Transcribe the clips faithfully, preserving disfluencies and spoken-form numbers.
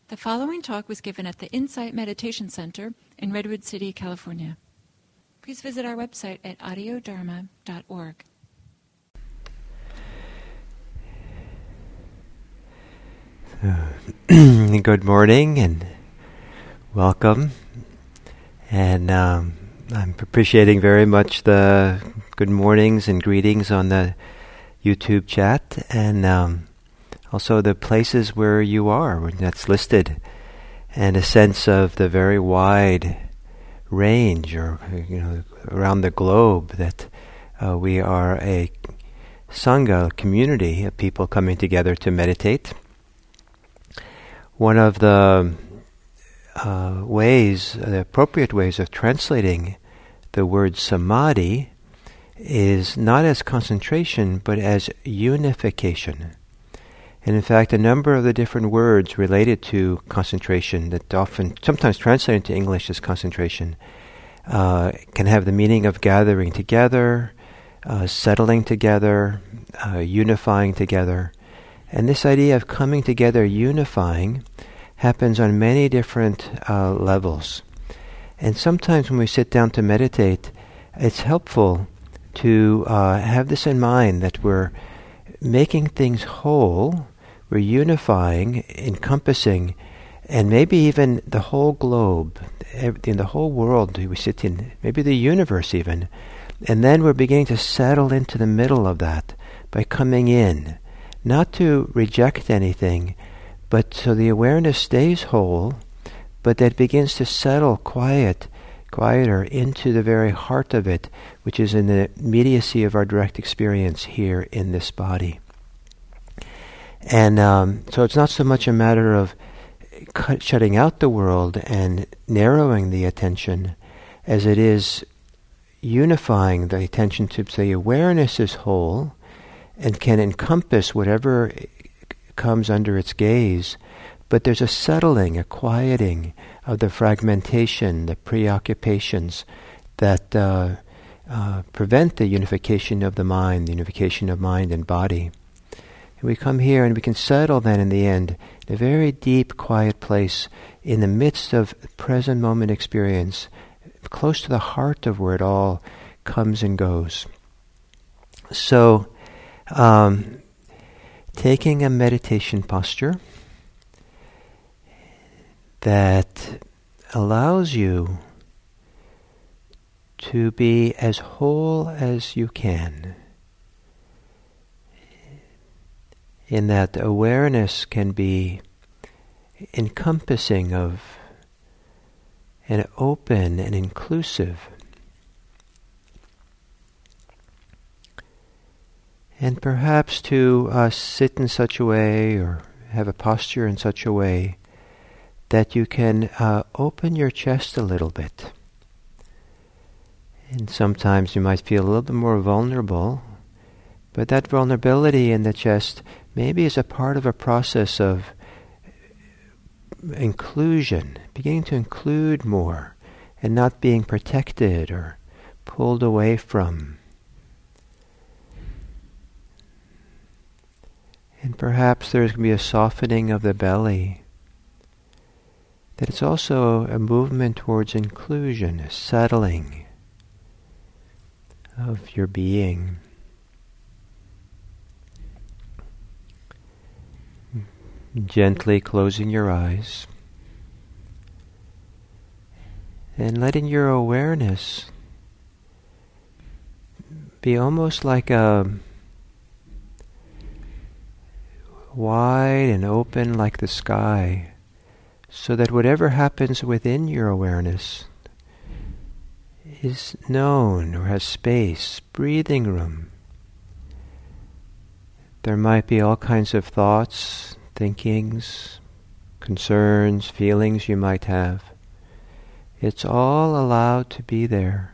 The following talk was given at the Insight Meditation Center in Redwood City, California. Please visit our website at audio dharma dot org. So, good morning and welcome. And um, I'm appreciating very much the good mornings and greetings on the YouTube chat, and um, also the places where you are, that's listed, and a sense of the very wide range, or you know, around the globe, that uh, we are a sangha, a community of people coming together to meditate. One of the uh, ways, the appropriate ways of translating the word samadhi is not as concentration, but as unification. And in fact, a number of the different words related to concentration that often, sometimes translated into English as concentration, uh, can have the meaning of gathering together, uh, settling together, uh, unifying together. And this idea of coming together, unifying, happens on many different uh, levels. And sometimes when we sit down to meditate, it's helpful to uh, have this in mind, that we're making things whole, we're unifying, encompassing, and maybe even the whole globe, in the whole world we sit in, maybe the universe even, and then we're beginning to settle into the middle of that by coming in, not to reject anything, but so the awareness stays whole, but that begins to settle quiet, quieter into the very heart of it, which is in the immediacy of our direct experience here in this body. And um, so it's not so much a matter of cut, shutting out the world and narrowing the attention, as it is unifying the attention to the awareness is whole and can encompass whatever comes under its gaze, but there's a settling, a quieting of the fragmentation, the preoccupations that uh, uh, prevent the unification of the mind, the unification of mind and body. And we come here and we can settle then in the end in a very deep, quiet place in the midst of present moment experience, close to the heart of where it all comes and goes. So, um, taking a meditation posture that allows you to be as whole as you can, in that awareness can be encompassing of and open and inclusive. And perhaps to uh, sit in such a way, or have a posture in such a way, that you can uh, open your chest a little bit. And sometimes you might feel a little bit more vulnerable, but that vulnerability in the chest maybe is a part of a process of inclusion, beginning to include more, and not being protected or pulled away from. And perhaps there's going to be a softening of the belly, that it's also a movement towards inclusion, a settling of your being. Gently closing your eyes and letting your awareness be almost like a wide and open like the sky, so that whatever happens within your awareness is known or has space, breathing room. There might be all kinds of thoughts, thinkings, concerns, feelings you might have. It's all allowed to be there.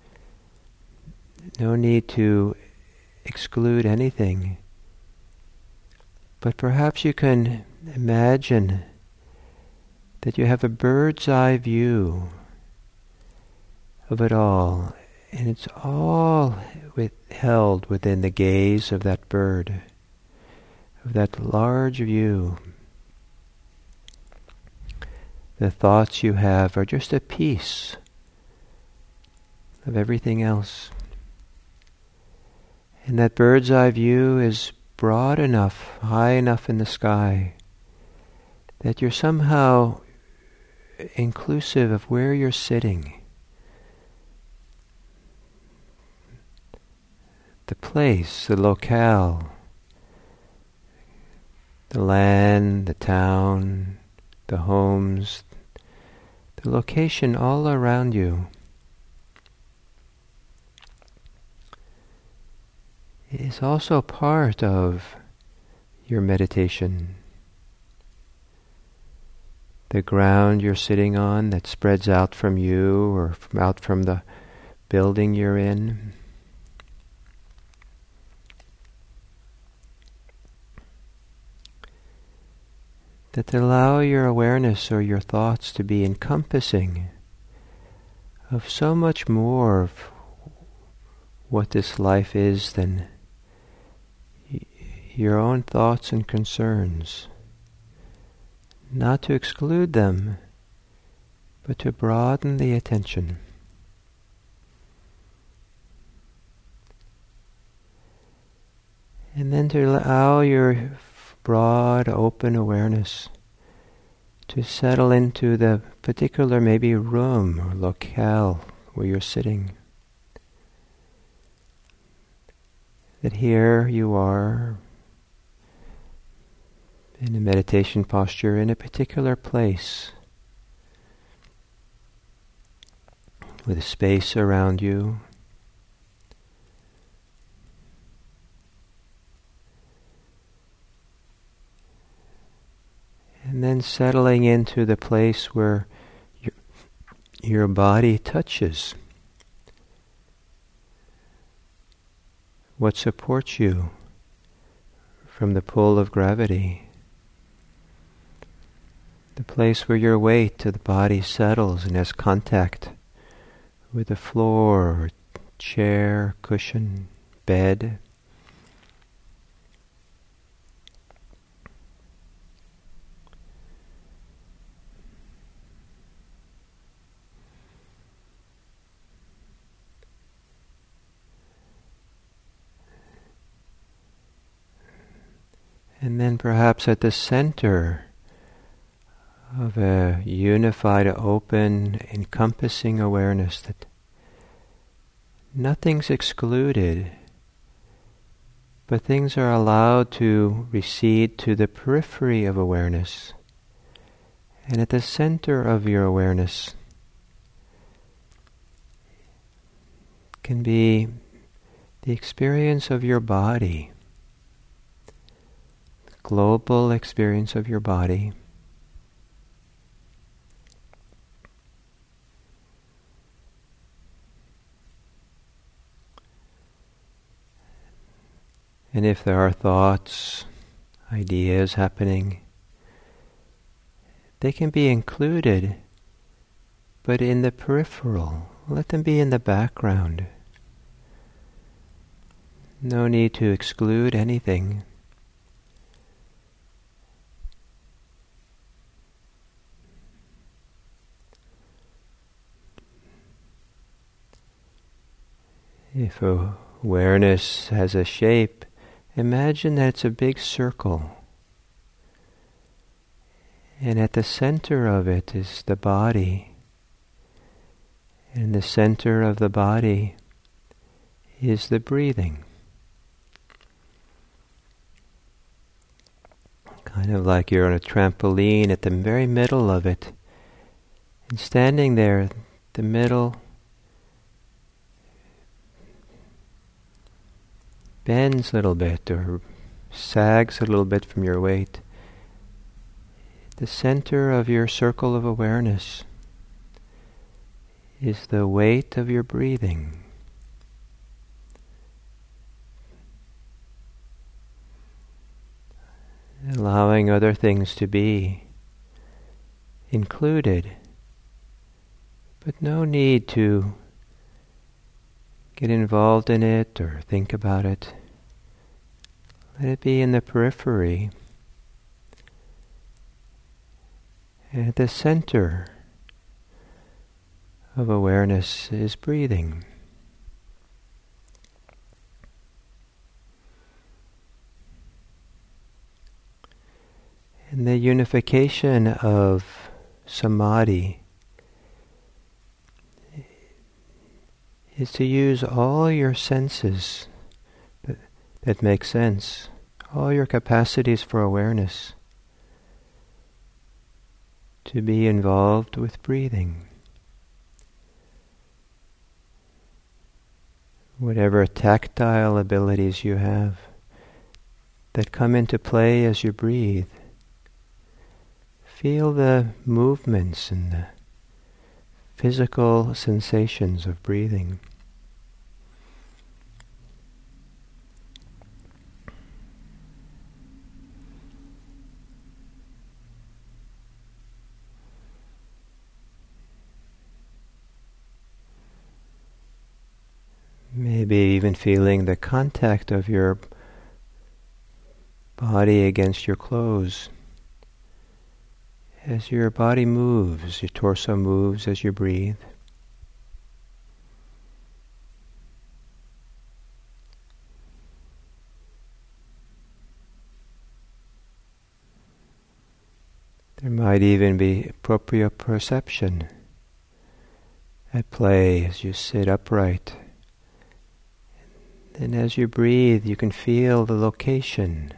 No need to exclude anything. But perhaps you can imagine that you have a bird's eye view of it all, and it's all with, held within the gaze of that bird, of that large view. the thoughts you have are just a piece of everything else. And that bird's eye view is broad enough, high enough in the sky, that you're somehow inclusive of where you're sitting. The place, the locale, the land, the town, the homes, the location all around you is also part of your meditation. The ground you're sitting on that spreads out from you or from out from the building you're in. That allow your awareness or your thoughts to be encompassing of so much more of what this life is than your own thoughts and concerns. Not to exclude them, but to broaden the attention. And then to allow your broad, open awareness to settle into the particular maybe room or locale where you're sitting. That here you are in a meditation posture in a particular place with a space around you. And then settling into the place where your, your body touches what supports you from the pull of gravity. The place where your weight to the body settles and has contact with the floor, chair, cushion, bed. And then perhaps at the center of a unified, open, encompassing awareness that nothing's excluded, but things are allowed to recede to the periphery of awareness. And at the center of your awareness can be the experience of your body, the global experience of your body. And if there are thoughts, ideas happening, they can be included, but in the peripheral. Let them be in the background. No need to exclude anything. If awareness has a shape, imagine that it's a big circle. And at the center of it is the body. And the center of the body is the breathing. Kind of like you're on a trampoline at the very middle of it. And standing there, the middle bends a little bit or sags a little bit from your weight. The center of your circle of awareness is the weight of your breathing. Allowing other things to be included, but no need to get involved in it or think about it. Let it be in the periphery. And at the center of awareness is breathing. And the unification of samadhi is to use all your senses that, that make sense, all your capacities for awareness, to be involved with breathing. Whatever tactile abilities you have that come into play as you breathe, feel the movements and the physical sensations of breathing. Maybe even feeling the contact of your body against your clothes. As your body moves, your torso moves as you breathe. There might even be proprioception at play as you sit upright. And as you breathe, you can feel the location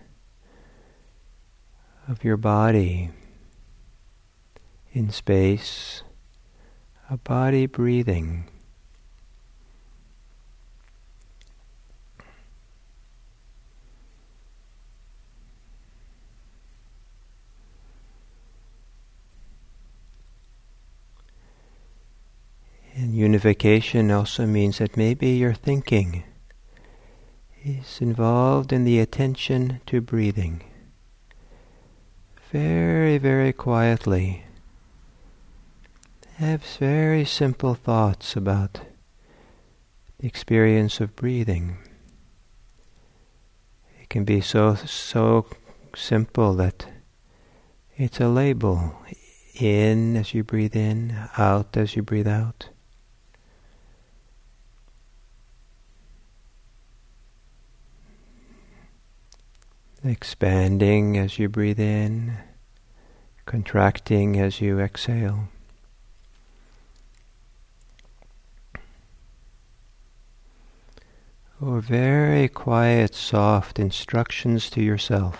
of your body in space, a body breathing. And unification also means that maybe your thinking is involved in the attention to breathing. Very, very quietly, have very simple thoughts about the experience of breathing. It can be so, so simple that it's a label. In as you breathe in, out as you breathe out. Expanding as you breathe in, contracting as you exhale. Or very quiet, soft instructions to yourself.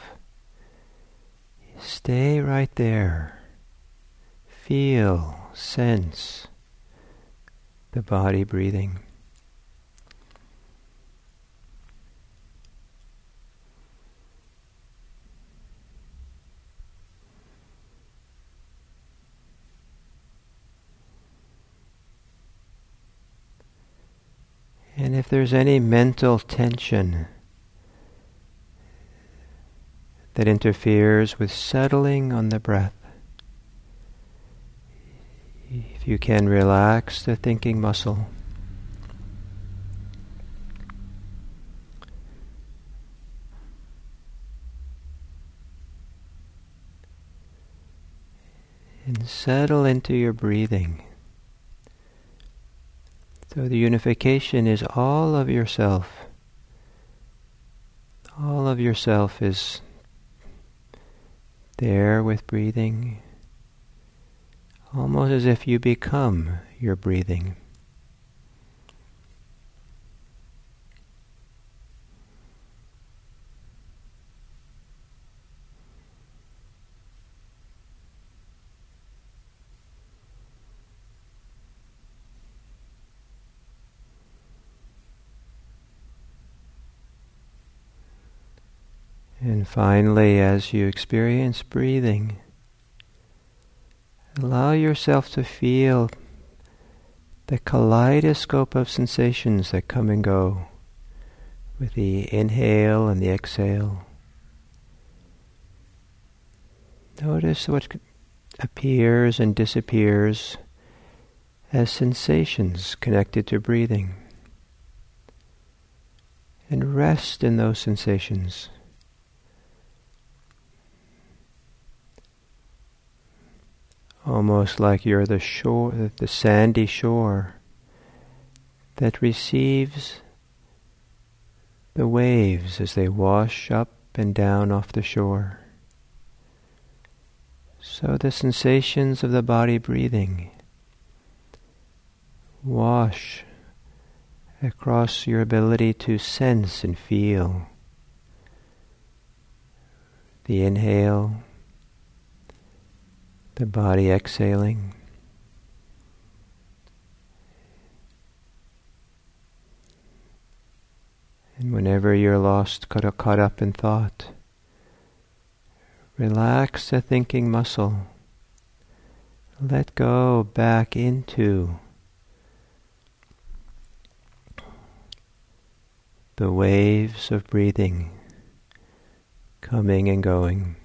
Stay right there. Feel, sense the body breathing. And if there's any mental tension that interferes with settling on the breath, if you can relax the thinking muscle, and settle into your breathing. So the unification is all of yourself. All of yourself is there with breathing, almost as if you become your breathing. And finally, as you experience breathing, allow yourself to feel the kaleidoscope of sensations that come and go with the inhale and the exhale. Notice what appears and disappears as sensations connected to breathing, and rest in those sensations. almost like you're the shore, the sandy shore that receives the waves as they wash up and down off the shore. So the sensations of the body breathing wash across your ability to sense and feel the inhale, the body exhaling, and whenever you're lost, caught, caught up in thought, relax the thinking muscle. Let go back into the waves of breathing, coming and going.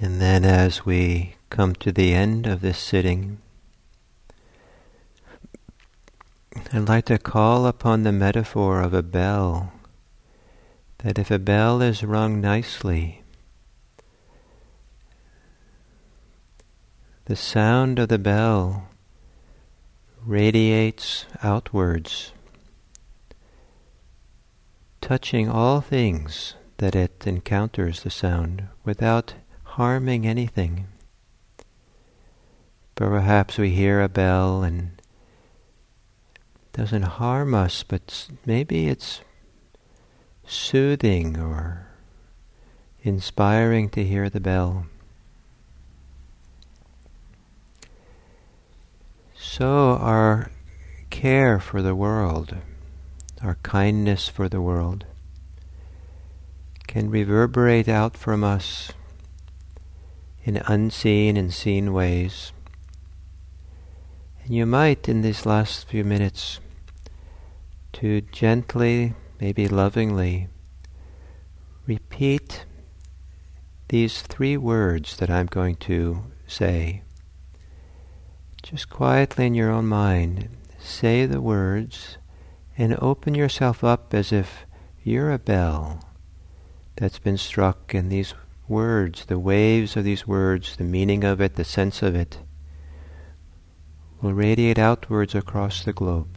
And then as we come to the end of this sitting, I'd like to call upon the metaphor of a bell, that if a bell is rung nicely, the sound of the bell radiates outwards, touching all things that it encounters the sound without harming anything. But perhaps we hear a bell and it doesn't harm us, but maybe it's soothing or inspiring to hear the bell. So our care for the world, our kindness for the world, can reverberate out from us in unseen and seen ways. And you might, in these last few minutes, to gently, maybe lovingly, repeat these three words that I'm going to say. Just quietly in your own mind, say the words and open yourself up as if you're a bell that's been struck, and these words, the waves of these words, the meaning of it, the sense of it, will radiate outwards across the globe.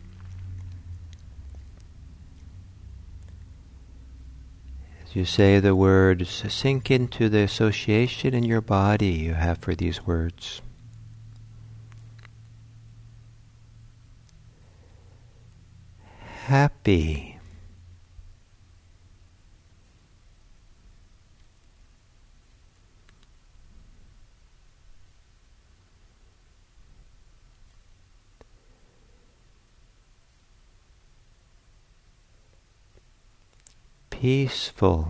As you say the words, sink into the association in your body you have for these words. Happy. Peaceful.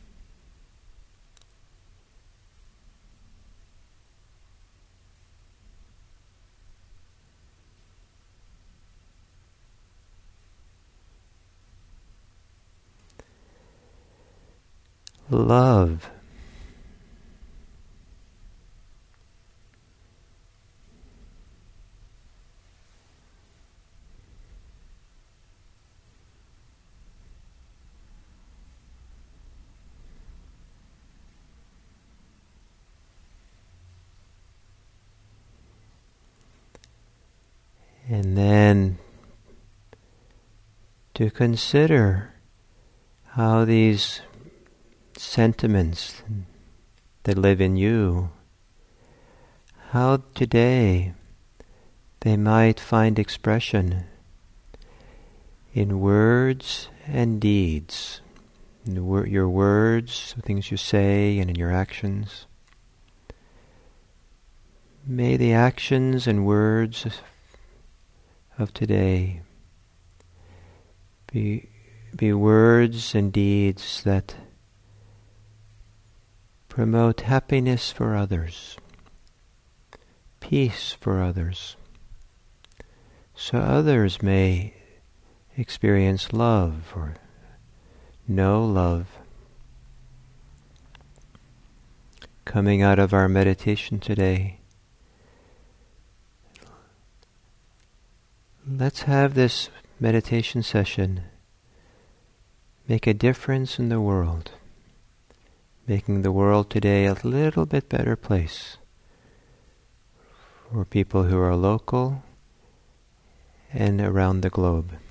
Love. And then to consider how these sentiments that live in you, how today they might find expression in words and deeds, in the wor- your words, the things you say, and in your actions. May the actions and words of today be, be words and deeds that promote happiness for others, peace for others, so others may experience love or know love. Coming out of our meditation today, let's have this meditation session make a difference in the world, making the world today a little bit better place for people who are local and around the globe.